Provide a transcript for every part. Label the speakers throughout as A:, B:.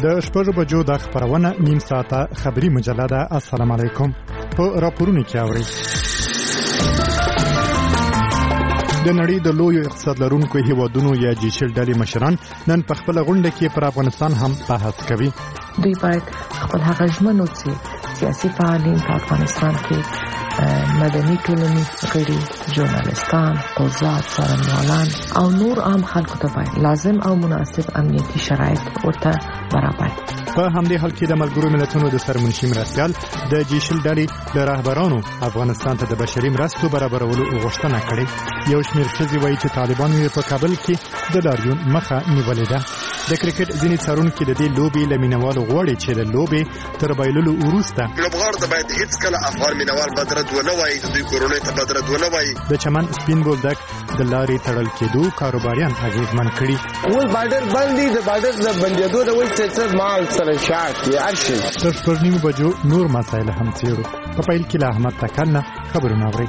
A: د شپږو بجو د خبرونه نیم ساعته خبری مجله ده. السلام علیکم. په راپورونو کې اورئ د نړۍ د لوی اقتصاد لرونکو هیوادونو یا جیشل ډلې مشران نن په خپل غونډه کې پر افغانستان هم بحث کوي.
B: دوی باید خپل هغه ژمنو چې سیاسي فعالین په افغانستان کې مدني ټولنې غړي، ژورنالستان، قضات، څارنوالان او نور عام خلکو ته باید لازم او مناسب امنیتي شرایط ورته برابر.
A: په همدې حال کې د ملګرو ملتونو د سرمنشي مرستیال د جیشل ډلې د رهبرانو افغانستان ته د بشري مرستو برابرولو غوښتنه کړې. یو شمېر ښځې وایي چې طالبانو یې په کابل کې د لاریون مخه نیولې ده. د کرکټ ځینې څارونکي د دې لوبې له مینوالو غواړي چې د لوبې تر بایللو وروسته
C: لوبغاړو ته باید هیڅ کله افغان مینوال بدرد ونه وایي، د دوی کورنۍ ته بدرد ونه وایي.
A: د چمن سپین بولدک د لارې تړل کېدو کاروباریان اغېزمن کړي.
D: ول بارډر باندې د بارډر د بندېدو د وایي چې مال سره شاک یې ارشي.
A: تر 9 بجو نور مسایل هم څېړو. په پیل کې له احمد تکل نه خبرونه اورئ.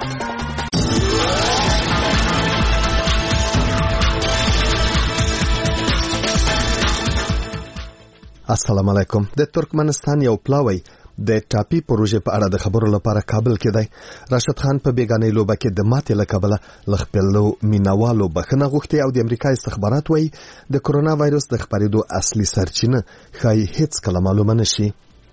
E: السلام علیکم. د ترکمنستان یو پلاوی د ټاپي پروژې په اړه د خبرو لپاره کابل کې دی. راشد خان په بیگانې لوبه کې د ماتې له کبله له خپلو مینوالو بخښنه غوښتې او د امریکا استخبارات وایي د کرونا وایرس د خپرېدو اصلي سرچینه ښایي هیڅ کله معلومه نشي.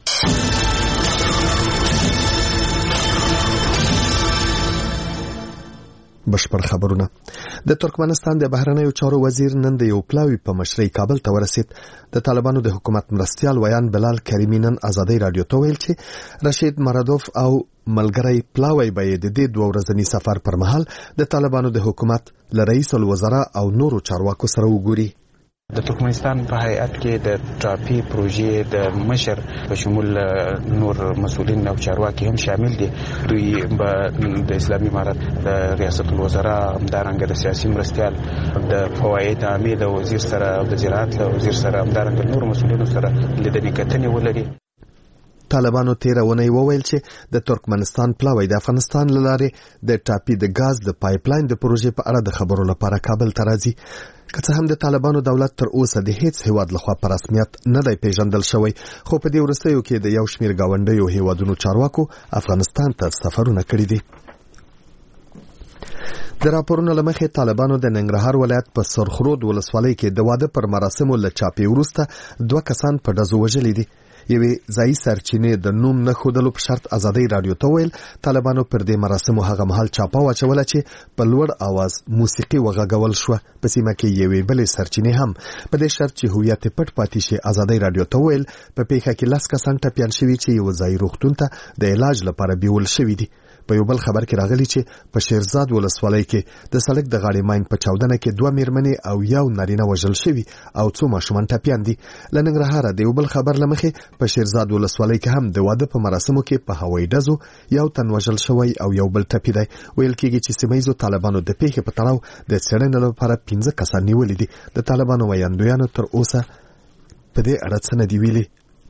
E: بشپړ خبرونه. د ترکمنستان د بهرنیو چارو وزیر نن د یو پلاوی په مشرۍ کابل ته ورسید. د طالبانو د حکومت مرستیال ویان بلال کریمی نن ازادي رادیو ته ویل چې رشید مرادوف او ملګری پلاوی به د دې 2 ورځني سفر پر مهال د طالبانو د حکومت له رئیس الوزرا او نورو چارواکو سره وګوري.
F: د ترکمنستان په هیئت کې د ټاپي پروژې د مشر په شمول نور مسؤلین او چارواکي هم شامل دي. دوی به د اسلامي امارت د ریاست الوزرا همدارنګه د سیاسي مرستیال د فواید عامه د وزیر سره او د زراعت له وزیر سره همدارنګه نور مسؤلینو سره لیدنې کتنې ولري.
E: طالبانو تیرونه وویل چې د ترکمنستان پلاوی د افغانستان لاره د ټاپي د غاز د پایپلاین د پروژې په اړه د خبرو لپاره کابل ته راځي. که څه هم د طالبانو دولت تر اوسه د هیڅ هیواد لخوا په رسمیت نه دی پیژندل شوی، خو په دې وروستیو کې د یو شمېر گاونډیو هیوادونو چارواکو افغانستان ته سفرونه کړي دي. د راپورونو له مخې طالبانو د ننګرهار ولایت په سرخرود ولسوالۍ کې د واده پر مراسمو له چاپې وروسته 2 کسان په ډزو وژلي دي. یوې ځایي سرچینې د نوم نه ښودلو په شرط ازادي رادیو ته ویل طالبانو پر دې مراسمو هغه مهال چاپه واچوله چې په لوړ आवाज موسیقي وغږول شوه. په سیمه کې یوې بلې سرچینې هم په دې شرط چې هویت پټ پاتې شي ازادي رادیو ته ویل په پیښه کې 10 کسان ټپیان شوي چې یو ځایي روغتون ته د علاج لپاره بیول شوي دي. په یو بل خبر کې راغلی چې په شیرزاد ولسوالۍ کې د سړک د غاړې ماین په چاودنه کې 2 میرمنې او یو نارینه وژل شوي او 2 ماشومان ټپیان دي. له ننګرهار د یو بل خبر لمخې په شیرزاد ولسوالۍ کې هم د واده په مراسمو کې په هوایي ډزو یو تن وژل شوی او یو بل ټپي دی. ویل کېږي چې سیمه‌ییزو طالبانو د پیښې په تړاو د څېړنې لپاره 15 کسان نیولي دي. د طالبانو ویاندویانو تر اوسه په دې اړه څه نه دي ویلي.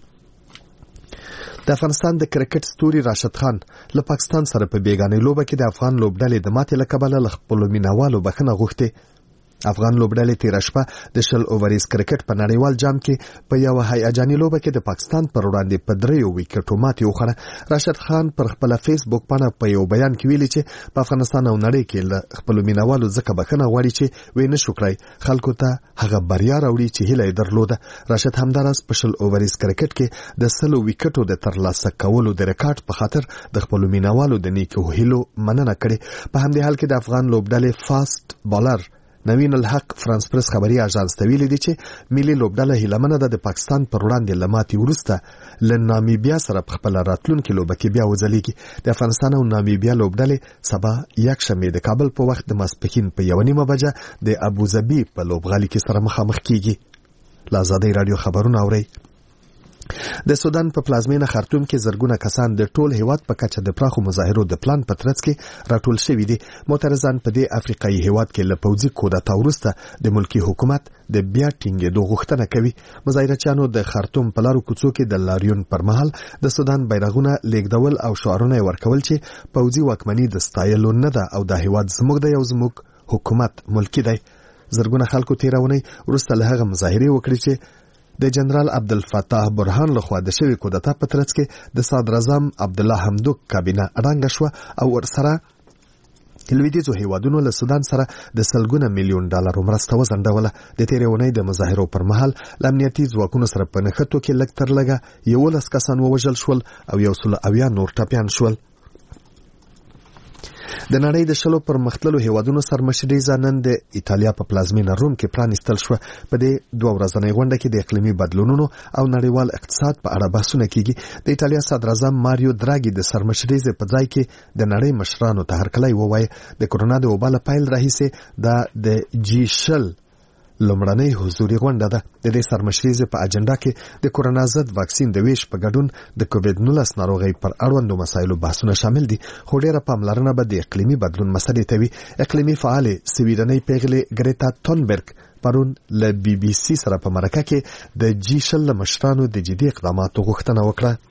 E: د افغانستان د کرکټ ستوري راشد خان له پاکستان سره په بیگانې لوبه کې د افغان لوبډلې د ماتې له کبله له خپلو مینوالو بخښنه غوښتې. افغان لوبډلې تېره شپه د 20 اووریز کرکټ په نړیوال جام کې په یوه هیجاني لوبه کې د پاکستان پر وړاندې په 3 ویکټو ماتې وخوړه. راشد خان پر خپل فیسبوک باندې په یو بیان کې ویلي چې په افغانستان او نړۍ کې له خپلو مینوالو ځکه بخښنه غواړي چې وې نشو کړی خلکو ته هغه بریا راوړي چې هیله یې درلوده. راشد همداراز په 20 اووریز کرکټ کې د 100 ویکټو د ترلاسه کولو د ریکارډ په خاطر د خپلو مینوالو د نیکو هیلو مننه کړې. په همدې حال کې د افغان لوبډلې فاست بالر نوین الحق فرانس پریس خبري اژانس ته ویلي دي چې ملي لوبډله هیلمنه ده د پاکستان پر وړاندې لماتي وروسته له نامیبیا سره په خپل راتلونکي لوبه کې بیا وځلېږي. د افغانستان او نامیبیا لوبډلې سبا یکشنبه د کابل په وخت د ماسپښین په 1:30 بجه د ابوظبي په لوبغالي کې سره مخامخ کیږي. له ازادي رادیو خبرونه اورئ. د سودان په پلازمینه خرطوم کې زرګونه کسان د ټول هیواد په کچه د پراخو مظاهرو د پلان په ترڅ کې راټول شوي دي. معترضان په دې افریقایي هیواد کې له پوځي کودتا وروسته د ملکی حکومت د بیا ټینګېدو غوښتنه کوي. مظاهرچیانو د خرطوم په لارو کوڅو کې د لاریون پر مهال د سودان بیرغونه لیږدول او شعارونه ورکول چې پوځي واکمني د ستایلو نه ده او د هیواد زموږ د یو زموږ حکومت ملکی دی. زرګونه خلکو تیرونی وروسته له هغه مظاهرې وکړي چې د جنرال عبدالفتاح برهان لخوا د شوی کودتا په ترڅ کې د صدر اعظم عبدالله حمدوک کابینه ړنګه شوه او ورسره لویدیځو هیوادونو له سودان سره د سلګونه میلیون ډالرو مرسته وځنډوله. د تېرې اونۍ د مظاهرو پر مهال له امنیتي ځواکونو سره په نښتو کې لږ تر لږه 11 کسان ووژل شول او 170 نور ټپیان شول. د نړۍ د 10 پرمختللو هیوادونو سرمشریزه نن د ایتالیا په پلازمینه روم کې پرانیستل شوه. په دې 2 ورځنۍ غونډه کې د اقلیمي بدلونونو او نړیوال اقتصاد په اړه بحثونه کیږي. د ایتالیا صدر اعظم ماریو دراګي د سرمشریزه په ځای کې د نړۍ مشرانو ته هرکلی ووایي. د کورونا د وبا له پیل راهیسې د G20 لومړنۍ حضوري غونډه ده. د دې سرمشریزه په اجنډا کې د کورونا ضد واکسین د ویش په ګډون د کووډ-19 ناروغۍ پر اړوندو مسایلو بحثونه شامل دي. خو ډیره پاملرنه به د اقلیمي بدلون مسلې ته وي. اقلیمي فعال سویډنۍ پیغلې ګریتا تونبرګ پرون له BBC سره په مرکه کې د G20 مشرانو د جدي اقداماتو غوښتنه وکړه.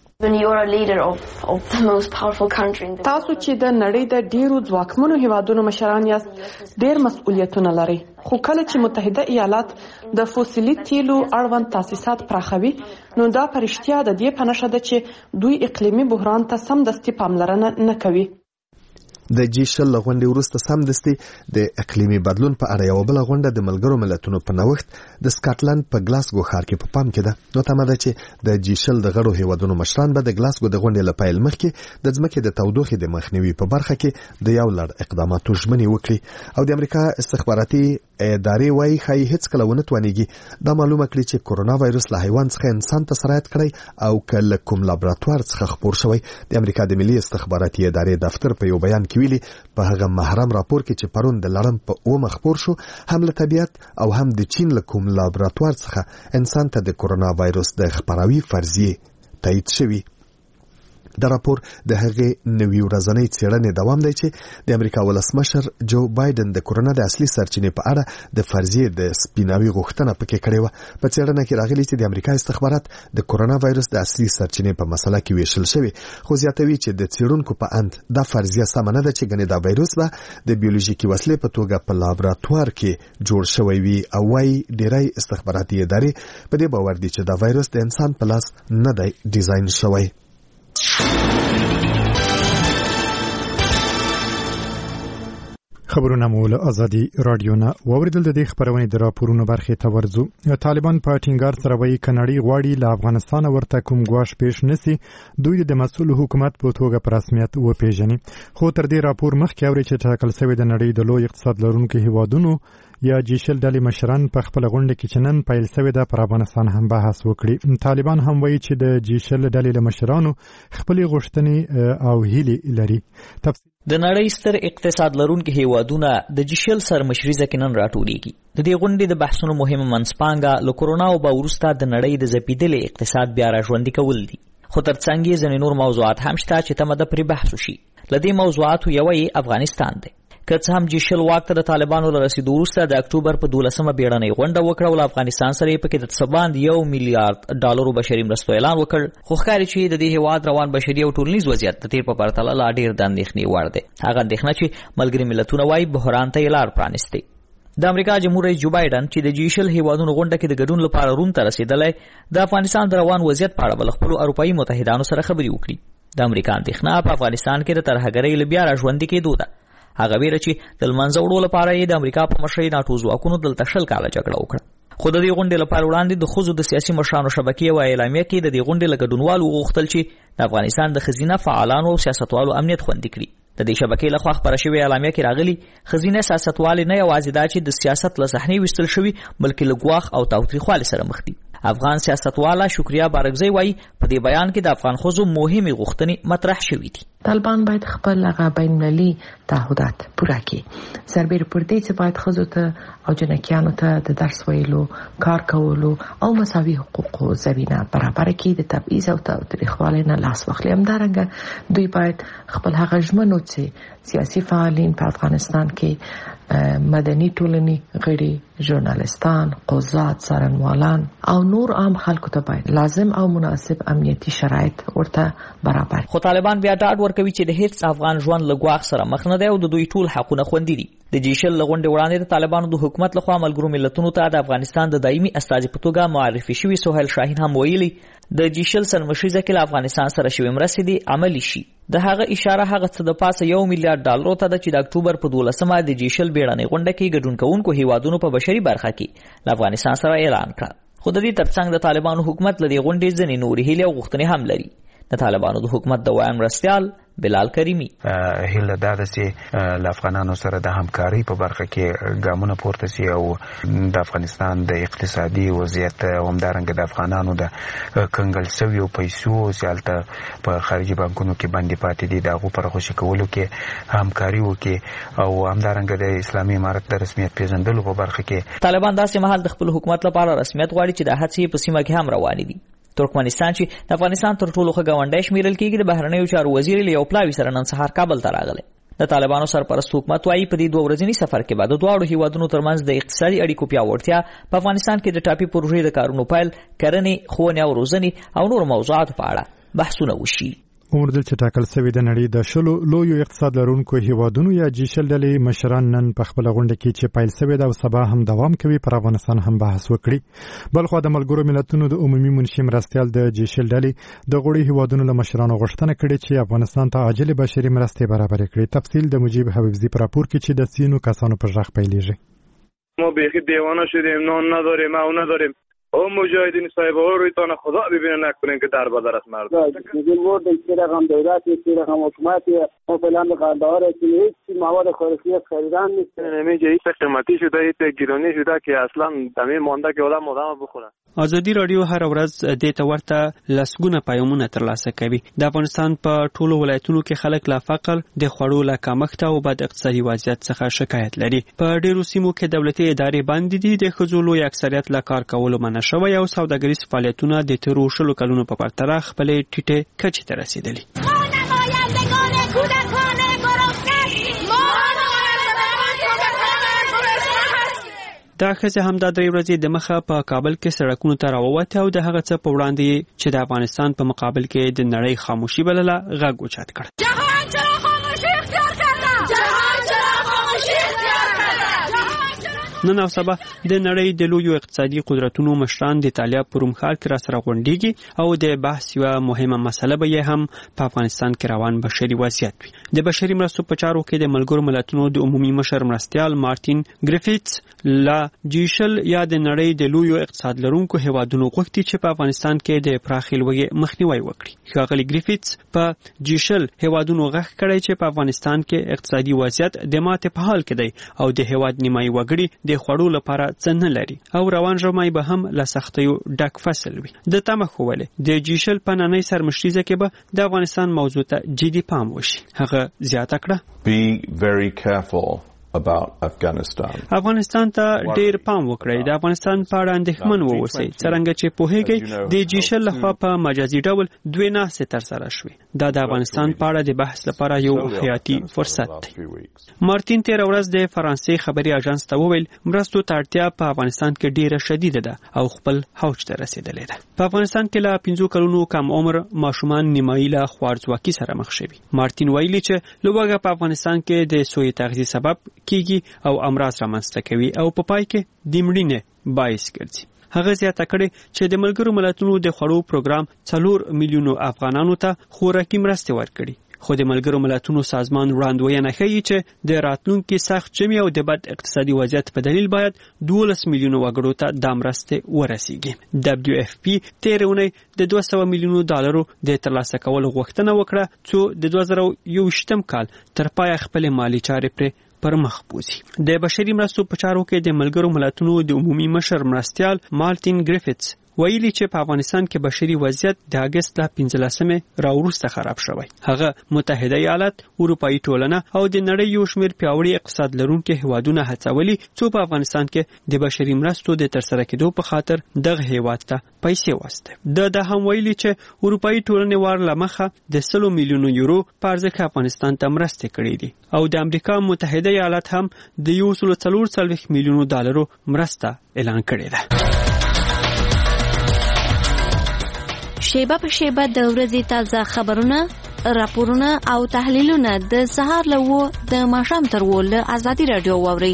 G: تاسو چې د نړۍ د ډیرو ځواکمنو هیوادونو مشران یاست ډیر مسؤلیتونه لري. خو کله چې متحده ایالات د فوسیلي تیلو اړوند تاسیسات پراخوي نو دا پرشتیا د دې په نښه ده چې دوی اقلیمي بحران ته سمدستي پاملرنه نه کوي.
E: د G20 غونډې وروسته سمدستي د اقلیمي بدلون په اړه یو بل غونډه د ملګرو ملتونو په نوښت د سکاټلند په ګلاسګو ښار کې په پام کې ده. نو تمه ده چې د G20 د غړو هیوادونو مشران به د ګلاسګو د غونډې له پیل مخکې د ځمکې د تودوخې د مخنیوي په برخه کې د یو لړ اقداماتو ژمنې وکړي. او د امریکا استخباراتي ادارې وايي ښایي هیڅ کله ونه توانیږي دا معلومه کړي چې کورونا وایرس له حیوان څخه انسان ته سرایت کړی او کله کوم لابراتوار څخه خپور شوی. د امریکا د ملي استخباراتي ادارې دفتر په یو بیان کې ویلي په هغه محرم راپور کې چې پرون د لړم په 9 خپور شو هم له طبيعت او هم د چین له کوم لابراتوار څخه انسان ته د کورونا وایرس د خپراوي فرضیه تایید شوی. د راپور د هغې نوي ورځنۍ څېړنې دوام دی چې د امریکا ولسمشر جو بایدن د کورونا د اصلي سرچینې په اړه د فرضیې د سپیناوي غوښتنه پکې کړې وه. په څېړنه کې راغلي چې د امریکا استخبارات د کورونا وایرس د اصلي سرچینې په مسله کې ویشل شوي. خو زیاتوي چې د څېړونکو په اند دا فرضیه سمه نه ده چې ګنې دا وایرس به د بیولوژیکي وسلې په توګه په لابراتوار کې جوړ شوی وي او وايي ډېری استخباراتي ادارې په دې باور دي چې دا وایرس د انسان په لاس نه دی ډیزاین شوی.
A: خبرونه مو له ازادي رادیو نه واوریدل. د دې خبرونې د راپورونو برخې ته ورځو. طالبان په ټینګار سره وایي کنړی غواړي له افغانستان ورته کوم ګواښ پیش نسی دوی د مسؤل حکومت په توګه په رسمیت وپیژني. خو تر دې راپور مخکې اوري چې ټاکل شوی د نړۍ د لوی اقتصاد لرونکو هیوادونو یا G20 ډلې مشران په خپل غونډه کې چې نن پیل شوې ده پر افغانستان هم بحث وکړي. طالبان هم وایي چې د G20 ډلې له مشرانو خپل غوښتنې او هیلې لري.
H: د نړۍ ستر اقتصاد لرونکو هیوادونه د G20 سرمشریزه کې نن راټولېږي. د دې غونډې د بحثونو مهمه منځپانګه له کورونا او وروسته د نړۍ د ځپېدلي اقتصاد بیا راژوندي کول دي. خو ترڅنګ یې ځینې نور موضوعات هم شته چې تمه ده پرې بحث وشي. له دې موضوعاتو یوه یې افغانستان دی. که څه هم G20 واک ته د طالبانو له رسیدو وروسته د اکتوبر په 12مه بیړنۍ غونډه وکړه او له افغانستان سره یې پکې د څه باندې $1 میلیارډ بشري مرستو اعلان وکړ. خو ښکاري چې د دې هېواد روان بشري او ټولنیز وضعیت د تېر په پرتله لا ډېر د اندېښنې وړ دی. هغه اندېښنه چې ملګري ملتونه وایي بحران ته یې لار پرانیستی. د امریکا جمهور رئیس جو بایدن چې د G20 هیوادونو غونډه کې د ګډون لپاره روم ته رسیدلی د افغانستان د روان وضعیت په اړه به له خپلو اروپایي متحدانو سره خبرې وکړي. د امریکا اندېښنه په افغانستان کې د ترهګرۍ له بیا راژوندي کېدو ده. هغه ویره چې د لمنځه وړو لپاره یې د امریکا په مشرۍ ناټو ځواکونو دلته 20 کاله جګړه وکړه. خو د دې غونډې لپاره وړاندې د ښځو د سیاسي مشرانو شبکې او اعلامیه کې د دې غونډې له ګډونوالو وغوښتل چې د افغانستان د ښځینه فعالانو او سیاستوالو امنیت خوندي کړي. د دې شبکې لخوا خپره شوې اعلامیه کې راغلي ښځینه سیاستوالې نه یوازې دا چې د سیاست له صحنې ویستل شوي بلکې له ګواښ او تاوتریخوالي سره مخ دي. افغان سیاستواله شکریا بارګزی وایي په دې بیان کې د افغان ښځو مهمې غوښتنې مطرح شوې دي.
B: طالبان باید خپل هغه بین المللي تعهدات پوره کړي. سربېره پر دې چې باید ښځو ته او جنکیانو ته د درس ویلو، کار کولو او مساوي حقوقو زمینه برابر کړي. د تبعیض او تاوتریخوالي نه لاس واخلي. همدارنګه دوی باید خپل هغه ژمنو چې سیاسي فعالین په افغانستان کې مدني ټولنې غړي ژورنالستان، قضات، څارنوالان او نور عام خلکو ته باید لازم او مناسب امنیتي شرایط ورته برابر.
H: خو طالبان بیا ډاډ ورکوي چې د هیڅ افغان ژوند له ګواښ سره مخ نه دی او د دوی ټول حقونه خوندي دي. د جیشل لغونډې وړاندې د طالبانو د حکومت لخوا ملګرو ملتونو ته د افغانستان د دایمي استازي په توګه معرفي شوی سهیل شاهین هم ویلي د جیشل سرمشریزه کې له افغانستان سره شوی مرستې دي عملی شي. د هغه اشاره هغه څه د پاسه $1 میلیارډ ته ده چې د اکتوبر په 12مه د جیشل بیړنۍ غونډه کې ګډون کوونکو هیوادونو په بشري برخه کې له افغانستان سره اعلان کړ. خو د دې ترڅنګ د طالبانو حکومت له دې غونډې ځینې نورې هیلې او غوښتنې هم لري. د طالبانو د حکومت د وایم مرستیال بلال کریمی
F: هیله دا ده چې له افغانانو سره د همکارۍ په برخه کې ګامونه پورته سي او د افغانستان د اقتصادي وضعیت او همدارنګه د افغانانو د کنګل شویو پیسو سیالته په خارجي بانکونو کې باندې پاتې دي دغه پر خوشي کولو کې همکاري وکړي او همدارنګه د اسلامي امارت د رسمیت پیژندلو په برخه کې
H: طالبان داسې مهال د خپل حکومت لپاره رسمیت غواړي چې د هڅې په سیمه کې هم روان دي. ترکمنستان چې د افغانستان تر ټولو ښه ګاونډی شمیرل کېږي د بهرنیو چارو وزیر له یو پلاوي سره نن سهار کابل ته راغلی. د طالبانو سرپرست حکومت وايي په دې 2 ورځني سفر کې بعد دواړو هیوادونو ترمنځ د اقتصادي اړیکو پیاوړتیا په افغانستان کې د ټاپي پروژې د کارونو پیل، کرنې، ښوونې او روزنې او نور موضوعاتو په اړه بحثونه وشي.
A: عمر چې ټاکل شوی د نړۍ د شلو لویو اقتصاد لرونکو هیوادونو یا جیشل ډلې مشران نن په خپل غونډه کې چې پیل شوی د سبا هم دوام کوي پر افغانستان هم بحث وکړي. بلخو د ملګرو ملتونو د عمومي منشي مرستیال د جیشل ډلې د غړي هیوادونو له مشرانو غوښتنه کړې چې افغانستان ته عاجل بشري مرستې برابر کړي. تفصیل د مجيب حبیبزی پر راپور کې چې د سینو کسانو پر ژغ پیلېږي.
I: ما بیخی دیوانه شدیم، نان نداریم، او نداریم. او مجاهدین صاحبه ها روی تان خدا ببینن نکنین که در بدر است مردم.
J: میگیم بردیم چه رقم دولتی، چه رقم حکومتی، ما فعلا به قندهار هستیم، هیچ مواد خارجی خریدن نیست.
I: نمیگه هیچ قیمتی شده، هیچ گرانی شده که اصلا دمی مانده که آدم بخورن.
K: ازادي رادیو هر ورځ د ته ورته لسګونه پیغامونه ترلاسه کوي. د افغانستان په ټولو ولایتونو کې خلک لا فقر، د خوړو لا کمښت او بد اقتصادي وضعیت څخه شکایت لري. په ډیرو سیمو کې دولتي ادارې بند دي، د ښځو لوی اکثریت لا کار کولو منع شوی او سوداګریز فعالیتونه د تیرو 10 کلونو په پرتله خپلې ټیټې کچې ته رسیدلي. دا ښځه هم د 3 ورځې د مخه په کابل کې سړکونو ته راووته او د هغه څه په وړاندې چې د افغانستان په مقابل کې د نړۍ خاموشي بلله غږ اوچت کړ. نن او سبا د نړۍ د لویو اقتصادي قدرتونو مشران د ایتالیا په روم ښار کې راسره غونډېږي او د بحث یوه مهمه مسله به یې هم په افغانستان کې روان بشري وضعیت وي. د بشري مرستو په چارو کې د ملګرو ملتونو د عمومي مشر مرستیال مارټین ګریفیتس لا جیشل یا د نړۍ د لویو اقتصاد لرونکو هیوادونو غوښتي چې په افغانستان کې د پراخې لوږې مخنیوی وکړي. ښاغلی ګریفیتس په جیشل هیوادونو غږ کړی چې په افغانستان کې اقتصادي وضعیت د ماتې په حال کې دی او د هیواد نیمایي وګړي د خوړو لپاره څه نه لري او روان ژمی به هم له سختیو ډک فصل وي. د تمه ښوولې د جیشل په نننۍ سرمشریزه کې به د افغانستان موضوع ته جدي پام وشي. هغه زیاته کړه
L: Be very careful about
K: افغانستان ته ډیر پام وکړئ. د افغانستان په اړه اندېښمن واوسئ. څرنګه چې پوهیږئ د جیشل لخوا په مجازي ډول 2 ناستې ترسره شوې. دا د افغانستان په اړه د بحث لپاره یو حیاتي فرصت دی. مارټین تیر ورځ د فرانسې خبري اژانس ته وویل مرستو ته اړتیا په افغانستان کې ډیره شدیده ده او خپل اوج ته رسیدلې ده. په افغانستان کې له 15 کلونو کم عمر ماشومان نیمایي له خوارځواکۍ سره مخ شوي. مارټین ویلي چې لوږه په افغانستان کې د سوء تغذیې سبب کیږي او امراض رامنځته کوي او په پای کې د مړینې باعث ګرځي. هغه زیاته کړې چې د ملګرو ملتونو د خوړو پروګرام 4 میلیونو افغانانو ته خوراکي مرستې ورکړي. خو د ملګرو ملتونو سازمان وړاندوینه ښیي چې د راتلونکي سخت ژمي او د بد اقتصادي وضعیت په دلیل باید 12 میلیونو وګړو ته دا مرستې ورسیږي. WFP تیر اونۍ د 200 میلیونو ډالرو د ترلاسه کولو غوښتنه وکړه چې د 2021 کال تر پای خپل مالی چارې پر مخ بوزي. د بشري مرستو په چارو کې د ملګرو ملتونو د عمومي مشر مرستیال مارټین ګریفیتس ویلي چې په افغانستان کې بشري وضعیت د اگست له 15 راوروسته خراب شوی. هغه متحده ایالات، اروپאי ټولنه او د نړۍ یو شمېر پیاوړي اقتصاد لرونکي هیوادونه هڅولي څو په افغانستان کې د بشري مرستو د ترسره کېدو په خاطر دغه هیواد ته پیسې واسطه. د هم ویلي چې اروپאי ټولنې وار لمخه د 100 میلیون یورو په ارزښت افغانستان ته مرستې کړې دي او د امریکا متحده ایالات هم د 140 میلیون ډالرو مرسته اعلان کړې ده.
M: شیبه په شیبه د ورځې تازه خبرونه، راپورونه او تحلیلونه د سهار له 9 د ماښام تر 10 له ازادي رادیو واورئ.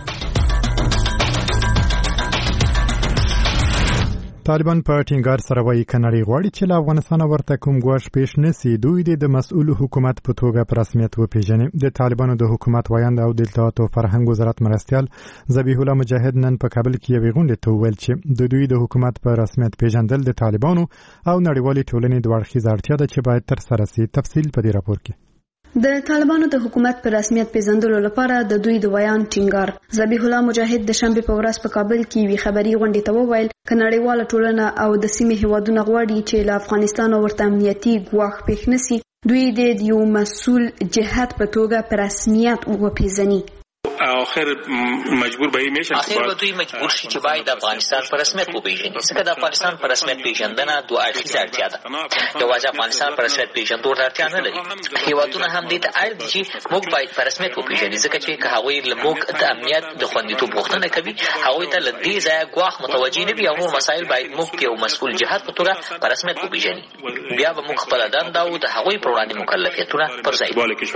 A: طالبان په ټینګار سره وایي کنړی غواړي چې له افغانستان ورته کوم ګواښ پیش نسی. دوی د مسؤل حکومت په توګه په رسمیت وپیژني. د طالبانو د حکومت وایند او د اطلاعات او فرهنګ وزارت مرستیال ذبیح الله مجاهد نن په کابل کې یوې غونډې ته وویل چې د دوی د حکومت په رسمیت پیژندل د طالبانو او نړیوالې ټولنې د اړخیزه اړتیا ده چې باید تر سره شي. تفصیل په دې راپور کې.
N: د طالبانو د حکومت پر رسمیت پیژندلو لپاره د دوی د ویان ټینګار. ذبیح الله مجاهد د شنبه په ورځ په کابل کې وی خبري غونډې ته وویل کنړیواله ټولنه او د سیمې هیوادونه غواړي چې له افغانستان ورته امنیتي ګواښ پیښ نسی. دوی د یو مسؤل جهت په توګه پر رسمیت وپیژني.
O: اخر مجبور به میشن
H: اخر دوی مجبور شي چې باید افغانستان په رسمیت وپیژني. ځکه د افغانستان په رسمیت پیژندنه دوه اړخیزه اړتیا ده. یوازې افغانستان په رسمیت پیژندو ته اړتیا نه لري. هیوادونه هم دې ته اړ دي چې موږ باید په رسمیت وپیژني. ځکه چې که هغوی له موږ د امنیت د خوندیتوب غوښتنه کوي، هغوی ته له دې ځایه ګواښ متوجه نه وي او نور مسایل باید موږ یو مسؤل جهت په توګه په رسمیت وپیژني. بیا به موږ خپله دنده او د هغوی پر وړاندې مکلفیتونه پر ځای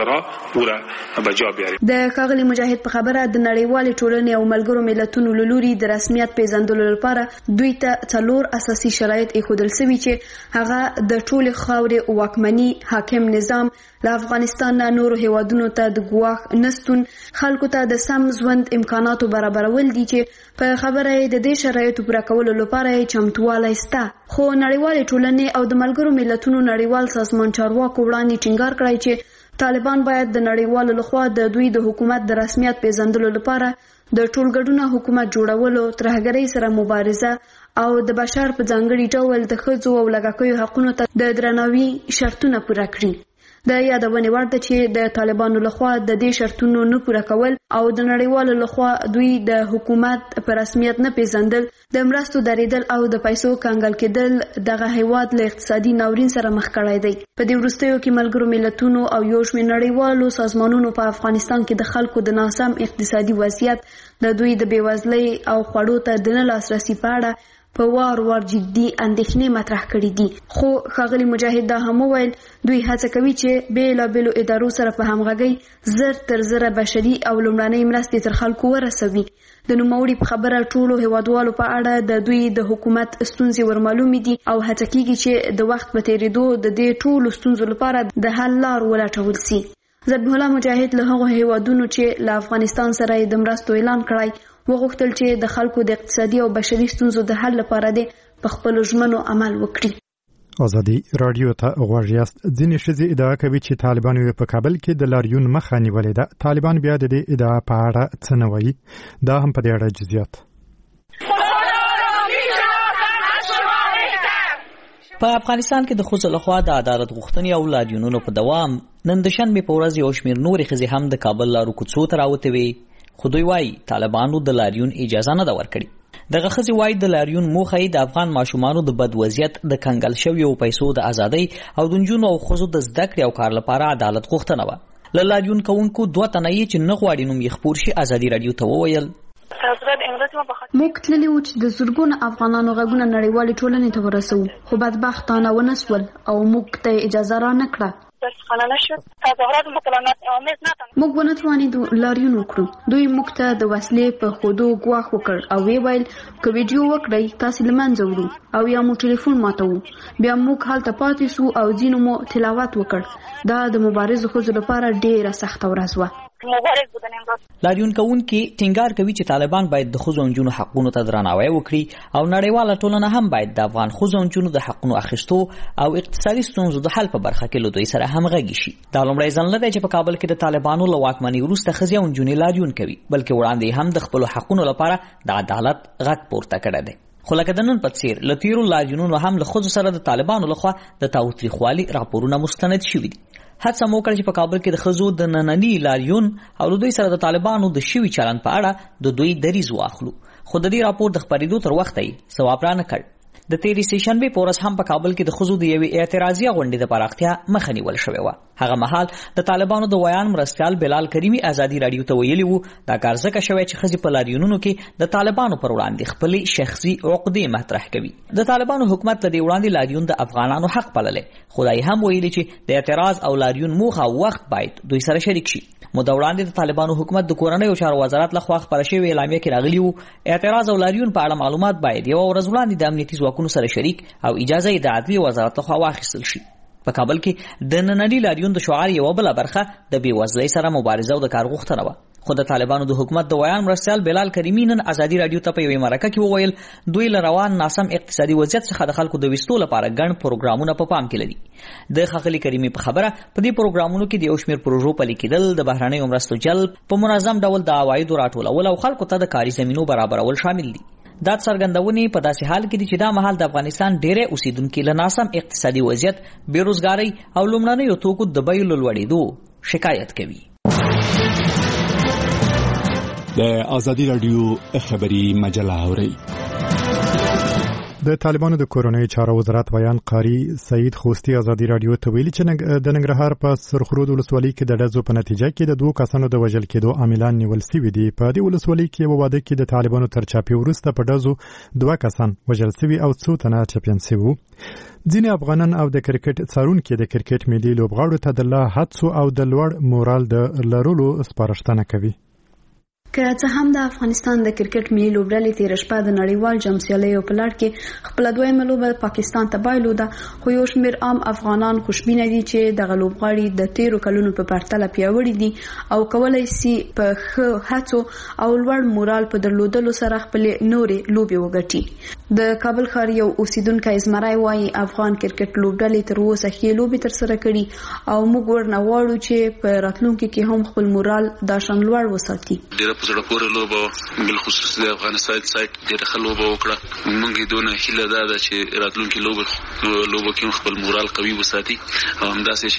N: د ښاغلي مجاهد په خبره د نړیوالې ټولنې او ملګرو ملتونو له لوري د رسمیت پیژندلو لپاره دوی ته 4 اساسي شرایط ایښودل شوي چې هغه د ټولې خاورې واکمني، حاکم نظام، له افغانستان نه نورو هیوادونو ته د ګواښ نستون، خلکو ته د سم ژوند امکاناتو برابرول دي چې په خبره د دې شرایطو پوره کولو لپاره چمتووالی شته. خو نړیوالې ټولنې او د ملګرو ملتونو نړیوال سازمان چارواکو وړاندې ټینګار کړی چې طالبان باید د نړیوالو لخوا د دوی د حکومت د رسمیت پیژندلو لپاره د ټولګډونه حکومت جوړولو، ترهګرۍ سره مبارزه او د بشر په ځانګړي ډول د ښځو او لږکیو حقونو ته د درناوي شرطونه پوره کړي. د یادونې وړ ده چې د طالبانو لخوا د دې شرطونو نه پوره کول او د نړیوالو لخوا دوی د حکومت په رسمیت نه پیژندل، د مرستو درېدل او د پیسو کنګل کېدل دغه هیواد له اقتصادي ناورین سره مخ کړی دی. په دې وروستیو کې ملګرو ملتونو او یو شمېر نړیوالو سازمانونو په افغانستان کې د خلکو د ناسم اقتصادي وضعیت، د دوی د بېوزلۍ او خوړو ته د نه لاسرسي په اړه په وار جدي اندېښنې مطرح کړې دي. خو ښاغلي مجاهد دا هم وویل دوی هڅه کوي چې بېلابېلو ادارو سره په همغږۍ زر تر زره بشري او لومړنۍ مرستې تر خلکو ورسوي. د نوموړي په خبره ټولو هیوادوالو په اړه د دوی د حکومت ستونزې ورمعلومې دي او هڅه کیږي چې د وخت په تېرېدو د دې ټولو ستونزو لپاره د حل لار ولټول سي. ذبیح الله مجاهد له هغو هیوادونو چې له افغانستان سره د مرستو اعلان کړی وغوښتل چې د خلکو د اقتصادي او بشري ستونزو د حل لپاره د خپلو ژمنو عمل وکړي.
A: ازادي رادیو ته غوږ یاست. ځینې ښځې ادعا کوي چې طالبان یې په کابل کې د لاریون مخه نیولې ده. طالبان بیا د دې ادعا په اړه څه نه وایي. دا هم په دې اړه جزئیات.
H: په افغانستان کې د ښځو لخوا د عدالت غوښتنې او لاریونونو په دوام نن د شنبې په ورځ یو شمېر نورې ښځې هم د کابل لارو کوڅو ته راوتې وې. خو دوی وایي طالبانو د لاریون اجازه نه ده ورکړې. دغه ښځې وایي د لاریون موخه یې د افغان ماشومانو د بد وضعیت، د کنګل شویو پیسو د ازادۍ او د نجونو او ښځو د زده کړې او کار لپاره عدالت غوښتنه وه. له لاریون کوونکو 2 تنه یې چې نه غواړي نوم یې خپور شي ازادي رادیو ته وویل
N: موږ تللي وو چې د زرګونو افغانانو غږونه نړیوالې ټولنې ته ورسوو، خو بدبختانه ونه سول او موږ ته اجازه را نه کړه. موږ ونه توانېدو لاریون وکړو. دوی موږ ته د وسلې په ښودو ګواښ وکړ او ویل که ویډیو وکړئ تاسې له منځه وړو او یا مو ټلیفون ماتوو. بیا موږ هلته پاتې سو او ځینو مو تلاوت وکړ. دا د مبارزو ښځو لپاره ډېره سخته ورځ وه.
H: لاریون کوونکي ټینګار کوي چې طالبان باید د ښځو او نجونو حقونو ته درناوی وکړي او نړیواله ټولنه هم باید د افغان ښځو او نجونو د حقونو اخیستو او اقتصادي ستونزو د حل په برخه کې له دوی سره همغږي شي. دا لومړی ځل نه دی چې په کابل کې د طالبانو له واکمنۍ وروسته ښځې او نجونې لاریون کوي، بلکې وړاندې هم د خپلو حقونو لپاره د عدالت غږ پورته کړی دی. خو لکه د نن په څیر له تیرو لاریونونو هم له ښځو سره د طالبانو لخوا د تاوتریخوالي راپورونه مستند شوي دي. هڅه مو وکړه چې په کابل کې د ښځو د ننني لاریون او له دوی سره د طالبانو د شوي چلند په اړه د دوی دریځ واخلو، خو د دې راپور د خپرېدو تر وخته یې ځواب رانه کړ. د تیرې سېشنبې په ورځ هم په کابل کې د ښځو د یوې اعتراضیه غونډې د پراختیا مخه نیول شوې وه. هغه مهال د طالبانو د ویان مرستیال بلال کریمي ازادي راډیو ته ویلي وو دا کار ځکه شوی چې ښځې په لاریونونو کې د طالبانو پر وړاندې خپلې شخصي عقدې مطرح کوي. د طالبانو حکومت له دې وړاندې لاریون د افغانانو حق بللی، خو دا یې هم ویلي چې د اعتراض او لاریون موخه او وخت باید دوی سره شریک شي. موده وړاندې د طالبانو حکومت د کورنیو چارو وزارت لخوا خپاره شوې اعلامیه کې راغلي وو اعتراض او لاریون په اړه معلومات باید یوه ورځ وړاندې د امنیتي ځواکونو سره شریک او اجازه یې د عدلیې وزارت لخوا واخیستل شي. په کابل کې د ننني لاریون د شعار یوه بله برخه د بېوزلۍ سره مبارزه او د کار غوښتنه وه. خو د طالبانو د حکومت د ویان مرستیال بلال کریمي نن ازادي راډیو ته په یوې مرکه کې وویل دوی له روان ناسم اقتصادي وضعیت څخه د خلکو د ویستو لپاره ګڼ پروګرامونه په پام کې لري. د ښاغلي کریمي په خبره په دې پروګرامونو کې د یو شمېر پروژو پلي کېدل، د بهرنیو مرستو جلب، په منظم ډول د عوایدو راټولول او خلکو ته د کاري زمینو برابرول شامل دي. دا څرګندونې په داسې حال کې دي چې دا مهال د افغانستان ډېری اوسیدونکي له ناسم اقتصادي وضعیت، بېروزګارۍ او لومړنیو توکو د بیو له لوړېدو شکایت کوي.
P: د ازادي راډیو خبري مجله اوري.
A: د طالبانو د کورنیو چارو وزارت ویان قاری سعید خوستی ازادي راډیو ته ویلي چې د ننګرهار په سرخرود ولسوالۍ کې د ډزو په نتیجه کې د 2 کسانو د وژل کېدو عاملان نیول شوي دي. په دې ولسوالۍ کې یو واده کې د طالبانو تر چاپی وروسته په ډزو 2 کسان وژل شوي او 2 تنه ټپیان شوي. ځینې افغانان او د کرکټ څارونکي د کرکټ ملي لوبغاړو ته د الله هڅو او د لوړ مورال د لرلو سپارښتنه کوي.
N: که څه هم د افغانستان د کرکټ ملي لوبډلې تېره شپه د نړیوال جام سیالیو په لړ کې خپله دویمه لوبه پاکستان ته بایلوده، خو یو شمېر عام افغانان خوشبینه دي چې دغه لوبغاړي د تېرو کلونو په پرتله پیاوړي دي او کولی سي په ښه هڅو او لوړ مورال په درلودلو سره خپلې نورې لوبې وګټي. د کابل ښار یو اوسیدونکی زمری وایي افغان کرکټ لوبډلې تر اوسه ښې لوبې ترسره کړي او موږ ورنه غواړو چې په راتلونکي کې هم خپل مورال دا شان لوړ وساتي.
Q: په زړه پورې لوبه بالخصوص د افغانستان سایت ډېره ښه لوبه وکړه. موږ یې دونه هیله ده چې راتلونکي لوبو کې خپل مورال قوي وساتي او همداسې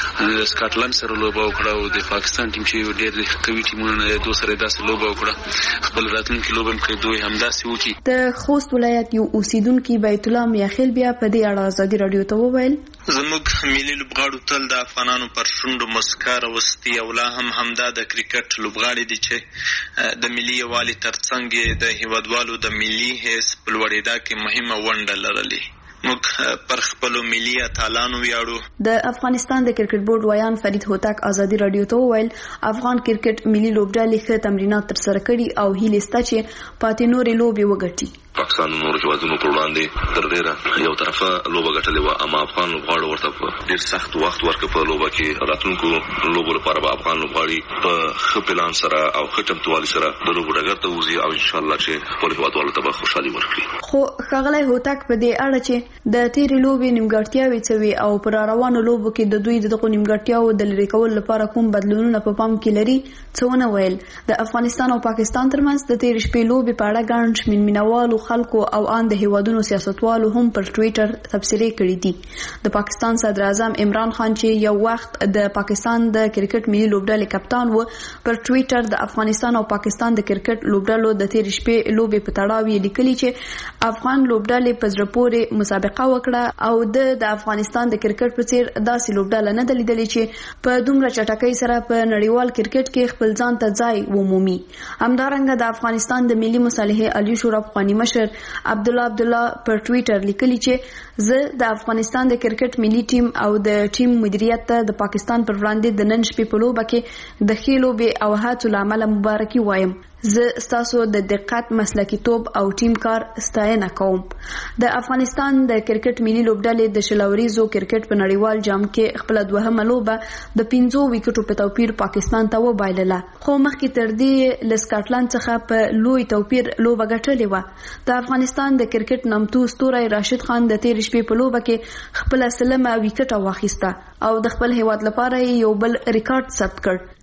Q: چې سکاټلند سره لوبه وکړه او د پاکستان ټیم چې ډېر قوي ټیمونه دو سره داسې لوبه وکړه خپل راتلونکي لوبه هم کې دوی همداسې وکړي.
N: د خوست ولایت یو اوسیدونکي بیت الله میاخیل بیا په دې اړه ازادي راډیو ته وویل
R: زموږ ملي لوبغاړو تل د افغانانو پر شونډو مسکا راوستي او لا هم همدا د کرکټ لوبغاړي دي چې د ملي یووالي ترڅنګ د هیوادوالو د ملي حیث په لوړېدا کې مهمه ونډه لرلې. موږ پر خپلو ملي اتلانو ویاړو.
N: د افغانستان د کرکټ بورډ ویان فرید هوتک ازادي راډیو ته وویل افغان کرکټ ملي لوبډلې ښه تمرینات ترسره کړي او هیله سته چې پاتې نورې لوبې وګټي.
S: پاکستان نور هیوادونو پر وړاندې تر ډیره یو طرفه لوبه ګټلې وه، اما افغان لوبغاړو ورته په ډېر سخت وخت ورکړ. په لوبه کې راتلونکو لوبو لپاره به افغان لوبغاړي په ښه پلان سره او ښه چمتووالي سره د لوبو ډګر ته وځي او انشاءالله چې خپلو هیوادوالو ته به خوشحالي ورکړي.
N: خو ښاغلی هوتک په دې اړه چې د تېرې لوبې نیمګړتیاوې څه وې او په راروانو لوبو کې د دوی دغو نیمګړتیاوو د لرې کولو لپاره کوم بدلونونه په پام کې لري څه ونه ویل. د افغانستان او پاکستان ترمنځ د تېرې شپې لوبې په اړه ګڼ شمېر مینوالو خلکو او ان د هیوادونو سیاستوالو هم پر ټویټر تبصرې کړې دي. د پاکستان صدر اعظم عمران خان چې یو وخت د پاکستان د کرکټ ملي لوبډلې کپتان و پر ټویټر د افغانستان او پاکستان د کرکټ لوبډلو د تېرې شپې لوبې په تړاو یې لیکلي چې افغان لوبډلې په زړه پورې مسابقه وکړه او د افغانستان د کرکټ په څیر داسې لوبډله نه ده لیدلې چې په دومره چټکۍ سره په نړیوال کرکټ کې خپل ځان ته ځای ومومي. همدارنګه د افغانستان د ملي مصالحې عالی شورا پخواني مشر عبدالله پر ټویټر لیکلي چې زه د افغانستان د کرکټ ملي ټیم او د ټیم مدیریت ته د پاکستان پر وړاندې د نن شپې په لوبه کې د ښې لوبې او هڅو له امله مبارکي وایم. زه ستاسو د دقت، مسلکیتوب او ټیم کار ستاینه کوم. د افغانستان د کرکټ ملي لوبډلې د شلوریزو کرکټ په نړیوال جام کې خپل دوهمه لوبه د 5 وکټو په توپیر پاکستان ته وبایلله، خو مخکې تر دې له سکاټلند څخه په لوی توپیر لوبه ګټلې وه. د افغانستان د کرکټ نامتو ستوری راشد خان د تېرې شپې په لوبه کې خپل سلمه وکټه واخیسته او د خپل هیواد لپاره یو بل ریکارډ ثبت کړ.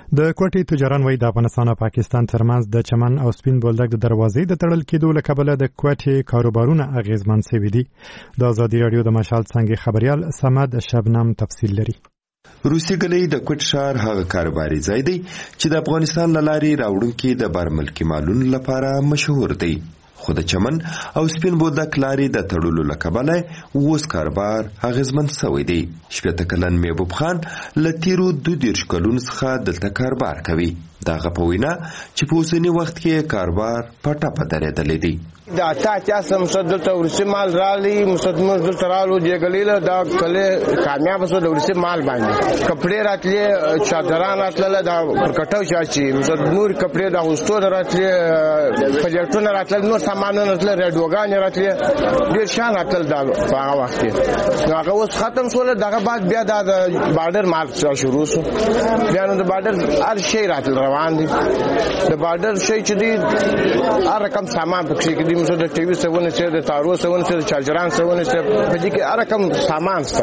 A: د کوټې تجاران وایي د افغانستان او پاکستان ترمنځ د چمن او سپین بولدک د دروازې د تړل کېدو له کبله د کوټې کاروبارونه اغیزمن شوي دي. د ازادي راډیو د مشال څنګه خبريال سمد شبنم تفصیل لري.
T: روسي ګلې د کوټ ښار هغه کاروباري ځای دی چې د افغانستان له لارې راوړونکي د بهرملکي مالونو لپاره مشهور دی. خو د چمن او سپین بولدک لارې د تړلو له کبله اوس کاروبار اغیزمن شوی دی. 80 کلن محبوب خان له تیرو 22 کلونو څخه دلته کاروبار کوي. دغه په وینا چې په اوسني وخت کې کاروبار په ټاپه درېدلی دی.
D: دا تا سم دلته ورسي مال رالی مستمر دلته رالو جګلیله دا کله کامیاب شو د ورسي مال باندې کپڑے راتلې چادران راتلله دا پرکټاو شي مستمر کپڑے دا وستو راتلې پجټونه راتلل نو سامانونه راتلل رډوګان راتلې ډیر شان راتل دا په هغه وخت کې هغه اوس ختم شول دغه بعد بیا دا بارډر مال شروع شو بیا نو د بارډر هر شی راتل روان دي د بارډر شی چې دی هر رقم سامان پکې کې د ټي وي سونه چې د تارو سونه چې د چارجران سونه چې په دې کې هر رقم سامان شته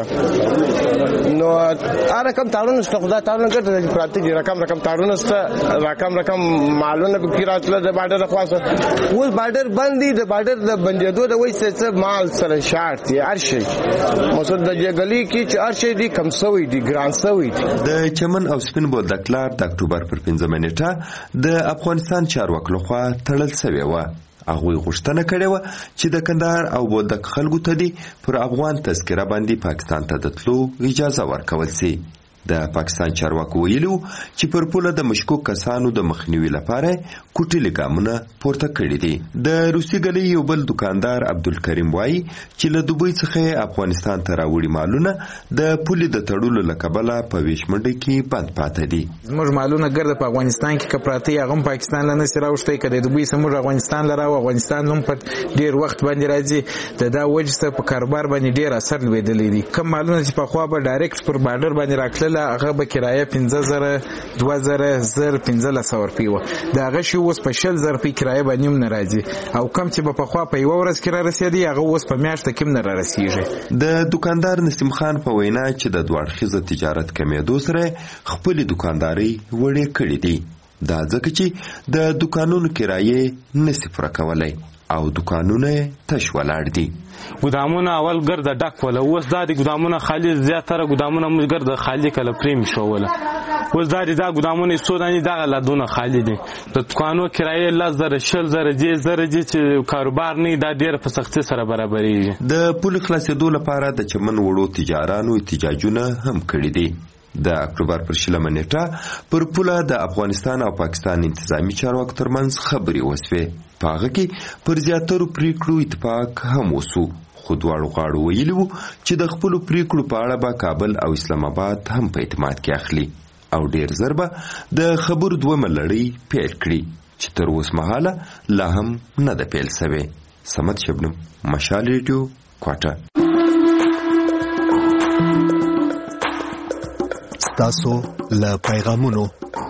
D: نو هر رقم تارونه شته خدای تعالی ګټه پراتی دي رقم تارونه شته رقم مالونه په راتله د بارډر خلاصه اوس بارډر باندې د بارډر د بندیدو د وایي چې مال سره شارت دی هر شي مسد د جګلی کې چې هر شي دی کم سوی دی ګران سوی دی.
T: د چمن او سپین بولدک لار د اکتوبر پر 15 نیټه د افغانستان چارواکو لخوا تړل شوی و. هغوی غوښتنه کړې وه چې د کندهار او بولدک خلکو ته دې پر افغان تذکره باندې پاکستان ته د تلو اجازه ورکول سي. د پاکستان چارواکو ویلو چې پر پوله د مشکوک کسانو د مخنیوي لپاره کوټلي ګامونه پورته کړي دي. د روسي ګلې یو بل دکاندار عبدالکریم وایي چې له دوبۍ څخه افغانستان ته راوړي مالونه د پولې د تړلو له کبله په ویش منډه کې بند پاتې دي.
F: زموږ مالونه ګرده په افغانستان کې کپراتی هغه پاکستان له نسي راوښتي کړي دوبۍ سمور افغانستان لره او افغانستان هم په ډیر وخت باندې راځي دا وجسته په کاروبار باندې ډیر اثر لویدلې دي. کوم مالونه چې په خوا به ډایرکټ پر بارډر باندې راکړل هغه به کرایه 15000 2000 1500 روپیه و دا هغه شی اوس په 10000 روپیه کرایه باندې نه راځي او کم چې په خوا په یو ورځ کې را رسیدي هغه اوس په میاشت کې نه را رسیږي.
T: د دکاندار نسیم خان په وینا چې د دوړخیزه تجارت کمیدو سره خپل دکانداري وړې کړې دي. دا ځکه چې د دکانونو کرایه نصف راکولای او دکانونه تش ولاړ دي.
U: ګدامونه اول ګرځه ډک ولا اوس دا د ګدامونه خالی زیاتره ګدامونه موږ ګرځه خالی کله پریم شو ولا اوس دا ګدامونه سودانی دغه لدونه خالی دي. د دکانو کرایه 10000 چې کاروبار نه دا ډیر په سختي سره برابرېږي.
T: د پول خلاصېدو لپاره د چمن وړو تجارانو احتجاجونه هم کړي دي. د اکتوبر پر 20 نیټه پر پوله د افغانستان او پاکستان انتظامی چارواکو ترمنځ خبرې وسوې. په هغه کې پر زیاترو پریکړو اتفاق هم وسو. خو دواړو غاړو ویلي وو چې د خپلو پریکړو په اړه به کابل او اسلام آباد هم په اعتماد کې اخلي او ډیر زر به د خبرو دویمه لړۍ پیل کړي چې تر اوسه مهاله لا هم نه ده پیل شوې. سمد شبنم مشال ریډیو کوټه.
E: تاسو له پیغامونو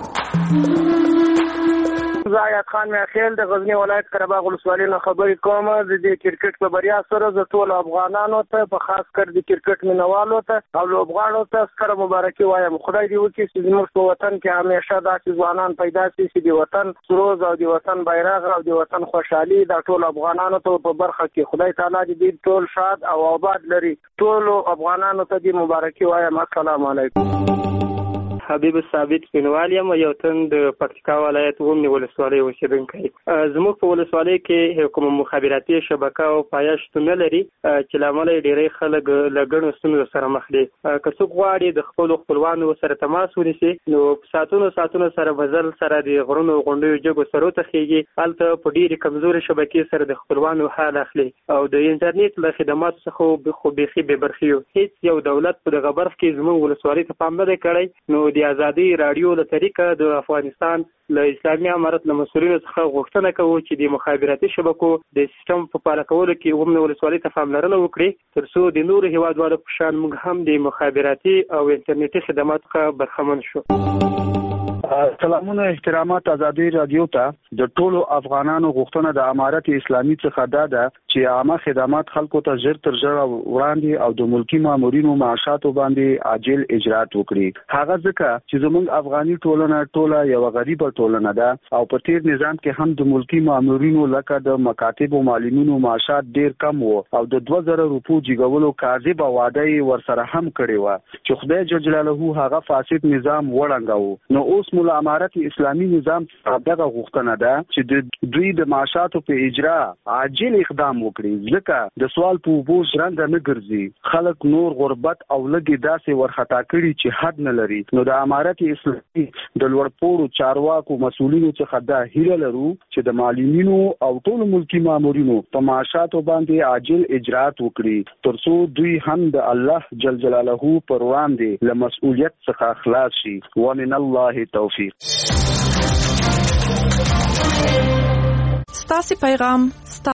J: زاید خان میخیل د غزنی ولایت قرهباغ ولسوالۍ نه خبرې کوم. د دې کرکټ په بریا سره د ټول افغانانو ته په خاص کر د کرکټ مینوالو ته او لوبغاړو ته ستره مبارکي وایم. خدای دې وکړي چې زموږ په وطن کې همیشه داسې ځوانان پیدا شي چې د وطن سروز او د وطن بیرغ او د وطن خوشحالي د ټول افغانانو ته په برخه کې خدای تعالی دې ټول شاد او آباد لري. ټول افغانانو ته دې مبارکي وایم. السلام علیکم.
V: حبیب ثابت بنوال یم یو تن د پکتیکا ولایت ومنی ولسوالۍ اوسیدونکی. زموږ په ولسوالۍ کې کوم مخابراتي شبکه او پایښت نه لري چې لامل ډیری خلک لګڼو ستونزو سره مخ دي. که څوک غواړي د خپلوانو سره تماس ونیسي نو ساتونو سره بزل سره د غرونو غونډیو جګو سره تخیږي هلته په ډیری کمزوري شبکې سره د خپلوانو حال اخلي او د انټرنیټ له خدماتو څخه خو بيخي به برخیو. هیڅ یو دولت په دغه برخه کې زموږ ولسوالۍ ته پام نه کړی. نو د ازادي رادیو له طریقه د افغانستان له اسلامي امارت له مسؤلینو څخه غوښتنه کوو چې د مخابراتي شبکو د سیستم په فعال کولو کې ومنه ولسوالۍ ته پاملرنه وکړي ترڅو د نورو هیوادوالو په شان موږ هم د مخابراتي او انټرنیټي خدماتو څخه برخمن شو.
C: سلامونه احترامات ازادي رادیو ته د ټولو افغانانو غوښتنه د امارت اسلامي څخه ده چې عامه خدمات خلکو ته ژر تر ژره وړاندې او د ملکی مامورینو معاشاتو باندې عاجل اجرات وکړي. هغه ځکه چې زموږ افغاني ټولنه ټوله یو غریبه ټولنه ده او په تیر نظام کې هم د ملکی مامورینو لکه د مکاتب او معلمینو معاشات ډیر کم وو او د 2000 روپو جګولو کاذب وعده ورسره هم کړې و چې خدای جل جلاله هغه فاسد نظام وړانداو. نو اوس مولا امارت اسلامي نظام دغه غوښتنه ده چې د دوی د معاشاتو په اجرا عاجل اقدام وکړي ځکه د سوال په وبو ژوند نه ګرځي خلک نور غربت او لګي داسې ورخطا کړي چې حد نه لري. نو د امارت اسلامي د لوړپوړو چارواکو مسؤلینو څخه دا هیله لرو چې د معلمینو او ټولو ملکی مامورینو په معاشاتو باندې عاجل اجرات وکړي ترڅو دوی هم د الله جل جلاله پر وړاندې له مسؤلیت څخه خلاص شي. ومن الله توفیق.
G: ستاسو پیغام